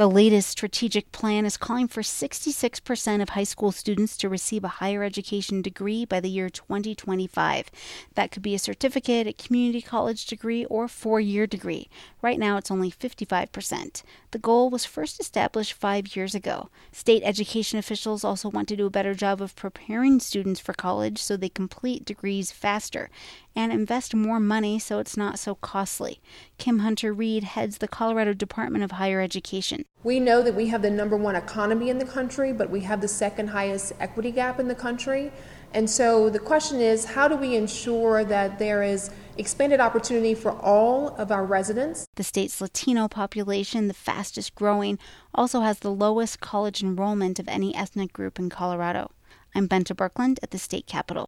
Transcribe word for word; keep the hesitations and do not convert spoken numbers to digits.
The latest strategic plan is calling for sixty-six percent of high school students to receive a higher education degree by the year twenty twenty-five. That could be a certificate, a community college degree, or a four-year degree. Right now, it's only fifty-five percent. The goal was first established five years ago. State education officials also want to do a better job of preparing students for college so they complete degrees faster and invest more money so it's not so costly. Kim Hunter-Reid heads the Colorado Department of Higher Education. We know that we have the number one economy in the country, but we have the second highest equity gap in the country. And so the question is, how do we ensure that there is expanded opportunity for all of our residents? The state's Latino population, the fastest growing, also has the lowest college enrollment of any ethnic group in Colorado. I'm Benta Birkeland at the state capitol.